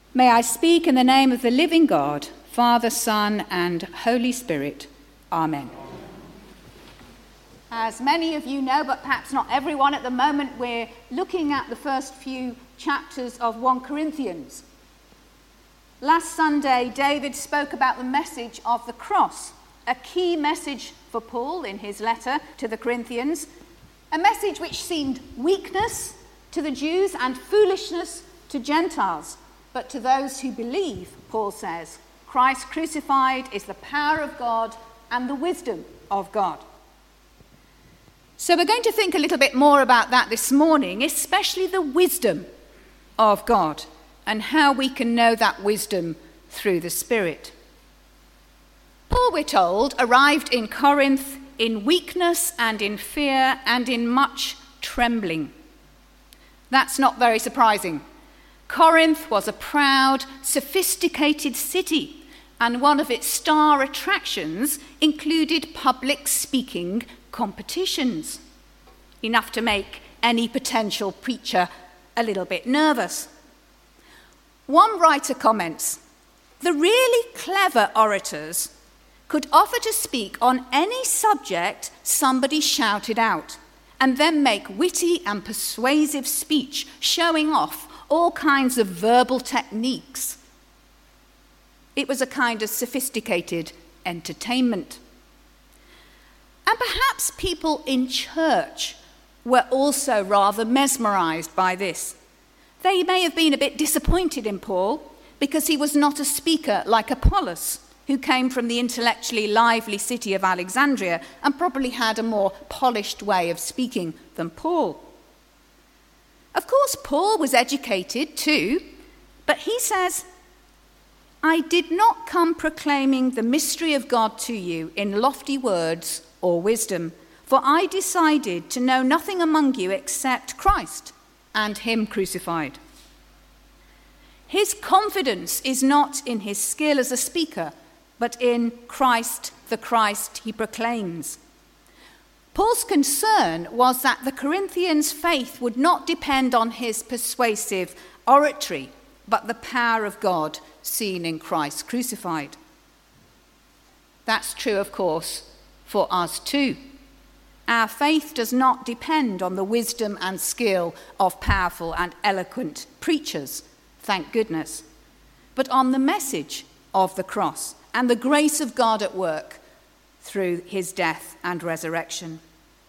May I speak in the name of the living God, Father, Son, and Holy Spirit. Amen. As many of you know, but perhaps not everyone at the moment, we're looking at the first few chapters of 1 Corinthians. Last Sunday, David spoke about the message of the cross, a key message for Paul in his letter to the Corinthians, a message which seemed weakness to the Jews and foolishness to Gentiles. But to those who believe, Paul says, Christ crucified is the power of God and the wisdom of God. So we're going to think a little bit more about that this morning, especially the wisdom of God and how we can know that wisdom through the Spirit. Paul, we're told, arrived in Corinth in weakness and in fear and in much trembling. That's not very surprising. Corinth was a proud, sophisticated city, and one of its star attractions included public speaking competitions, enough to make any potential preacher a little bit nervous. One writer comments, "The really clever orators could offer to speak on any subject somebody shouted out, and then make witty and persuasive speech, showing off all kinds of verbal techniques." It was a kind of sophisticated entertainment. And perhaps people in church were also rather mesmerized by this. They may have been a bit disappointed in Paul because he was not a speaker like Apollos, who came from the intellectually lively city of Alexandria and probably had a more polished way of speaking than Paul. Of course, Paul was educated too, but he says, "I did not come proclaiming the mystery of God to you in lofty words or wisdom, for I decided to know nothing among you except Christ and him crucified." His confidence is not in his skill as a speaker, but in Christ, the Christ he proclaims. Paul's concern was that the Corinthians' faith would not depend on his persuasive oratory, but the power of God seen in Christ crucified. That's true, of course, for us too. Our faith does not depend on the wisdom and skill of powerful and eloquent preachers, thank goodness, but on the message of the cross and the grace of God at work through his death and resurrection.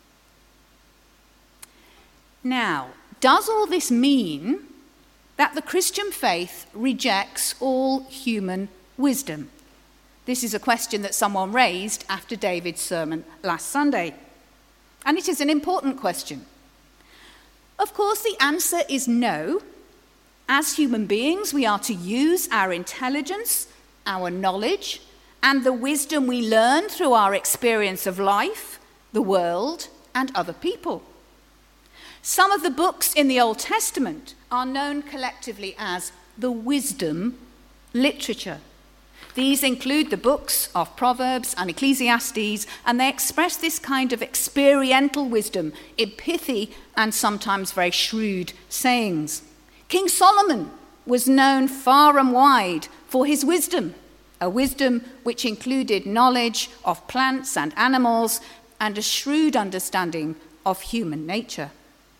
Now, does all this mean that the Christian faith rejects all human wisdom? This is a question that someone raised after David's sermon last Sunday. And it is an important question. Of course, the answer is no. As human beings, we are to use our intelligence, our knowledge, and the wisdom we learn through our experience of life, the world, and other people. Some of the books in the Old Testament are known collectively as the wisdom literature. These include the books of Proverbs and Ecclesiastes, and they express this kind of experiential wisdom in pithy and sometimes very shrewd sayings. King Solomon was known far and wide for his wisdom, a wisdom which included knowledge of plants and animals and a shrewd understanding of human nature.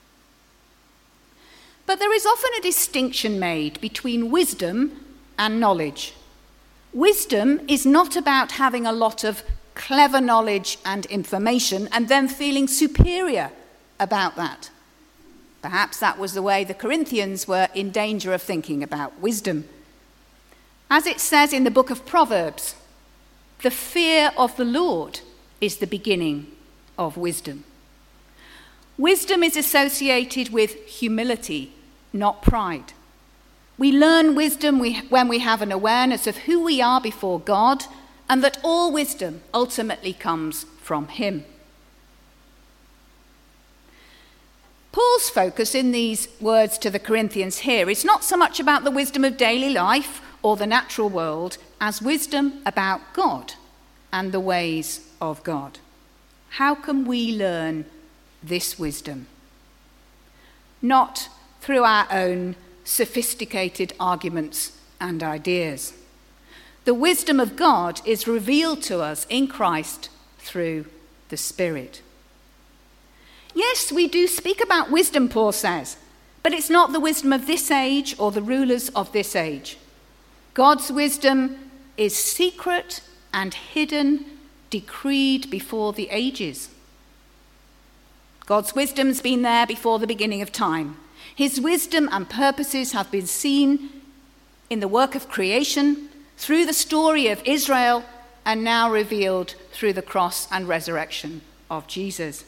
But there is often a distinction made between wisdom and knowledge. Wisdom is not about having a lot of clever knowledge and information and then feeling superior about that. Perhaps that was the way the Corinthians were in danger of thinking about wisdom. As it says in the book of Proverbs, the fear of the Lord is the beginning of wisdom. Wisdom is associated with humility, not pride. We learn wisdom when we have an awareness of who we are before God and that all wisdom ultimately comes from him. Paul's focus in these words to the Corinthians here is not so much about the wisdom of daily life or the natural world as wisdom about God and the ways of God. How can we learn this wisdom? Not through our own sophisticated arguments and ideas. The wisdom of God is revealed to us in Christ through the Spirit. Yes, we do speak about wisdom, Paul says, but it's not the wisdom of this age or the rulers of this age. God's wisdom is secret and hidden, decreed before the ages. God's wisdom's been there before the beginning of time. His wisdom and purposes have been seen in the work of creation, through the story of Israel, and now revealed through the cross and resurrection of Jesus.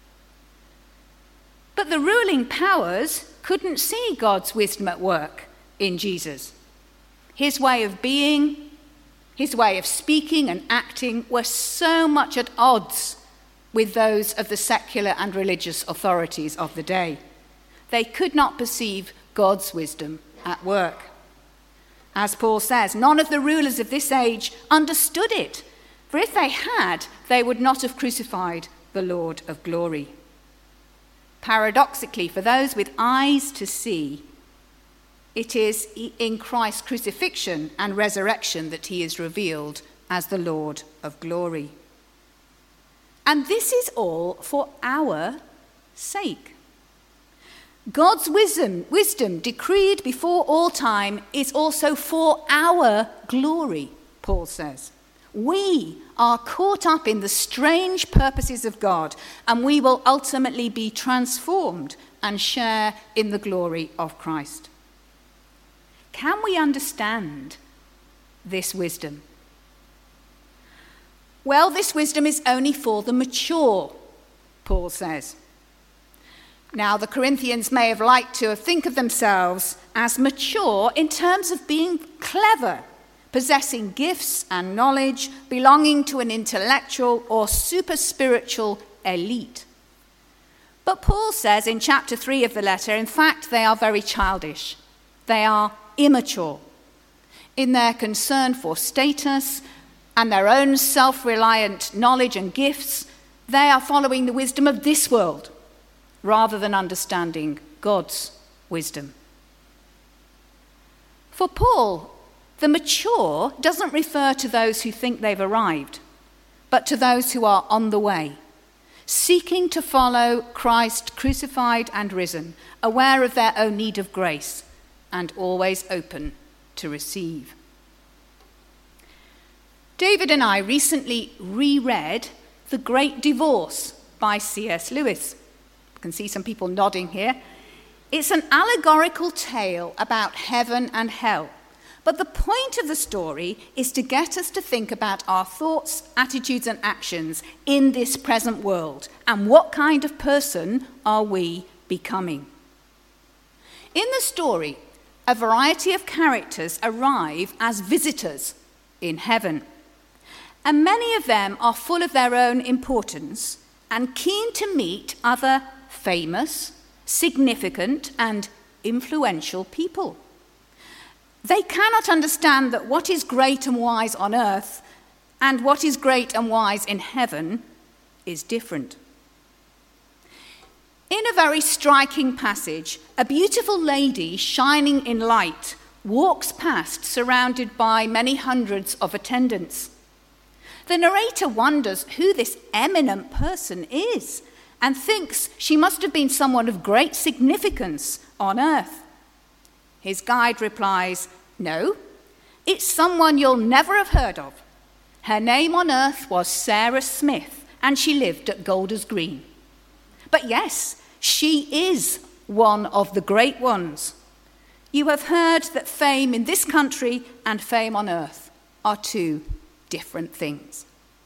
But the ruling powers couldn't see God's wisdom at work in Jesus. His way of being, his way of speaking and acting were so much at odds with those of the secular and religious authorities of the day. They could not perceive God's wisdom at work. As Paul says, none of the rulers of this age understood it, for if they had, they would not have crucified the Lord of glory. Paradoxically, for those with eyes to see, it is in Christ's crucifixion and resurrection that he is revealed as the Lord of glory. And this is all for our sake. God's wisdom decreed before all time is also for our glory, Paul says. We are caught up in the strange purposes of God, and we will ultimately be transformed and share in the glory of Christ. Can we understand this wisdom? Well, this wisdom is only for the mature, Paul says. Now, the Corinthians may have liked to think of themselves as mature in terms of being clever, possessing gifts and knowledge, belonging to an intellectual or super-spiritual elite. But Paul says in chapter 3 of the letter, in fact, they are very childish. They are immature in their concern for status and their own self-reliant knowledge and gifts. They are following the wisdom of this world rather than understanding God's wisdom. For Paul, the mature doesn't refer to those who think they've arrived, but to those who are on the way, seeking to follow Christ crucified and risen, aware of their own need of grace, and always open to receive. David and I recently reread The Great Divorce by C.S. Lewis. You can see some people nodding here. It's an allegorical tale about heaven and hell. But the point of the story is to get us to think about our thoughts, attitudes, and actions in this present world, and what kind of person are we becoming. In the story, a variety of characters arrive as visitors in heaven, and many of them are full of their own importance and keen to meet other famous, significant, and influential people. They cannot understand that what is great and wise on earth and what is great and wise in heaven is different. In a very striking passage, a beautiful lady shining in light walks past, surrounded by many hundreds of attendants. The narrator wonders who this eminent person is and thinks she must have been someone of great significance on earth. His guide replies, "No, it's someone you'll never have heard of. Her name on earth was Sarah Smith, and she lived at Golders Green. But yes, she is one of the great ones. You have heard that fame in this country and fame on earth are two different things."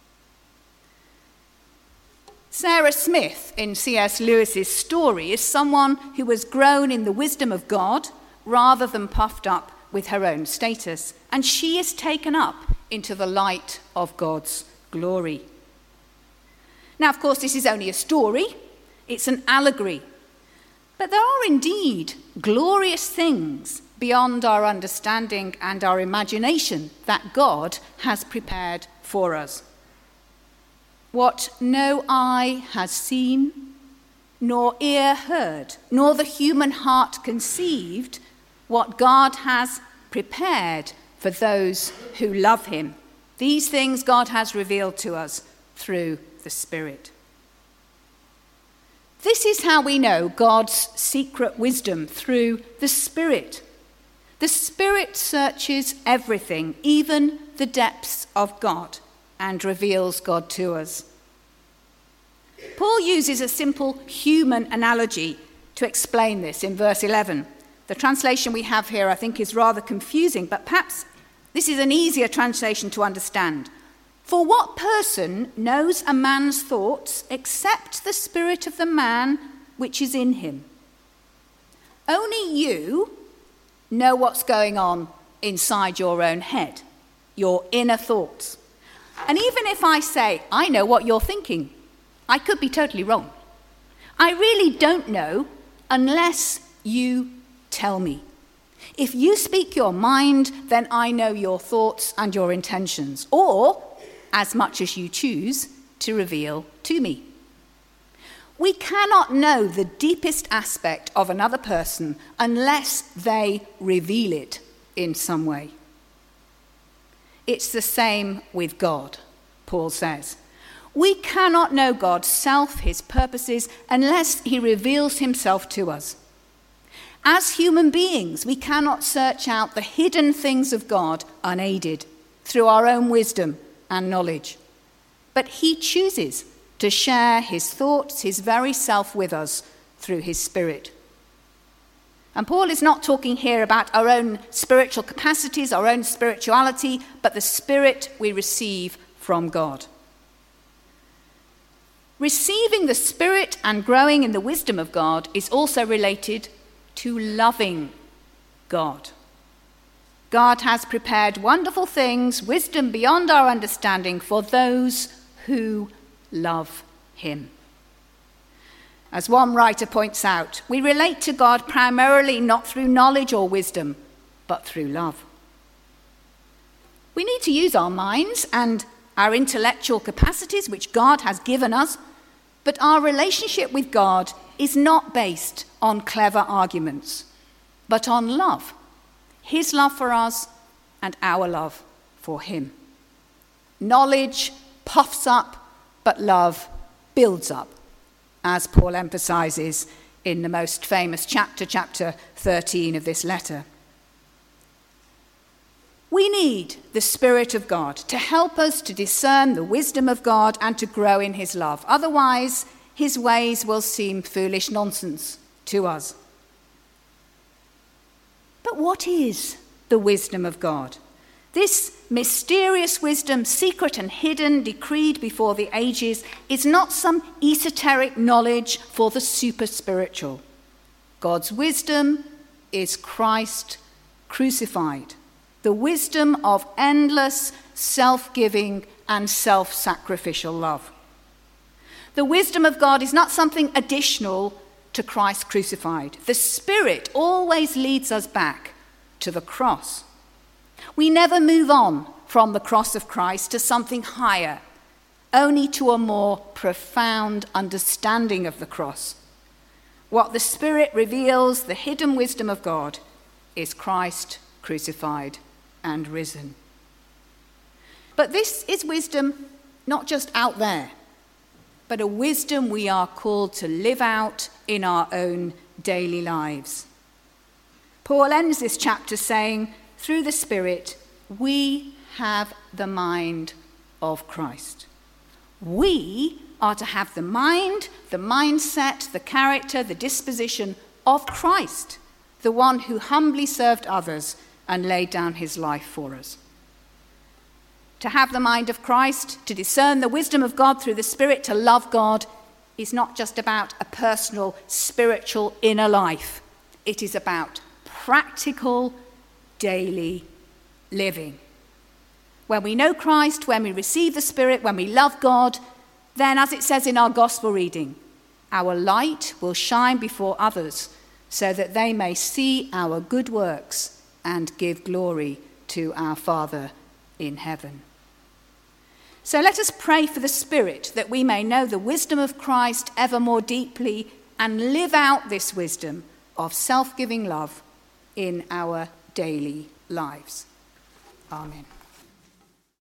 Sarah Smith in C.S. Lewis's story is someone who has grown in the wisdom of God rather than puffed up with her own status, and she is taken up into the light of God's glory. Now, of course, this is only a story. It's an allegory. But there are indeed glorious things beyond our understanding and our imagination that God has prepared for us. What no eye has seen, nor ear heard, nor the human heart conceived, what God has prepared for those who love him. These things God has revealed to us through the Spirit. This is how we know God's secret wisdom, through the Spirit. The Spirit searches everything, even the depths of God, and reveals God to us. Paul uses a simple human analogy to explain this in verse 11. The translation we have here, I think, is rather confusing, but perhaps this is an easier translation to understand. For what person knows a man's thoughts except the spirit of the man which is in him? Only you know what's going on inside your own head, your inner thoughts. And even if I say, I know what you're thinking, I could be totally wrong. I really don't know unless you tell me. If you speak your mind, then I know your thoughts and your intentions, or, as much as you choose, to reveal to me. We cannot know the deepest aspect of another person unless they reveal it in some way. It's the same with God, Paul says. We cannot know God's self, his purposes, unless he reveals himself to us. As human beings, we cannot search out the hidden things of God unaided through our own wisdom and knowledge. But he chooses to share his thoughts, his very self with us through his Spirit. And Paul is not talking here about our own spiritual capacities, our own spirituality, but the Spirit we receive from God. Receiving the Spirit and growing in the wisdom of God is also related to loving God. God has prepared wonderful things, wisdom beyond our understanding, for those who love him. As one writer points out, we relate to God primarily not through knowledge or wisdom, but through love. We need to use our minds and our intellectual capacities, which God has given us, but our relationship with God is not based on clever arguments, but on love. His love for us and our love for him. Knowledge puffs up, but love builds up, as Paul emphasizes in the most famous chapter 13 of this letter. We need the Spirit of God to help us to discern the wisdom of God and to grow in his love. Otherwise, his ways will seem foolish nonsense to us. But what is the wisdom of God? This mysterious wisdom, secret and hidden, decreed before the ages, is not some esoteric knowledge for the super spiritual. God's wisdom is Christ crucified, the wisdom of endless self-giving and self-sacrificial love. The wisdom of God is not something additional to Christ crucified. The Spirit always leads us back to the cross. We never move on from the cross of Christ to something higher, only to a more profound understanding of the cross. What the Spirit reveals, the hidden wisdom of God, is Christ crucified and risen. But this is wisdom not just out there, but a wisdom we are called to live out in our own daily lives. Paul ends this chapter saying, through the Spirit, we have the mind of Christ. We are to have the mind, the mindset, the character, the disposition of Christ, the one who humbly served others and laid down his life for us. To have the mind of Christ, to discern the wisdom of God through the Spirit, to love God, is not just about a personal, spiritual inner life. It is about practical, daily living. When we know Christ, when we receive the Spirit, when we love God, then, as it says in our gospel reading, our light will shine before others so that they may see our good works and give glory to our Father in heaven. So let us pray for the Spirit that we may know the wisdom of Christ ever more deeply and live out this wisdom of self-giving love in our daily lives. Amen.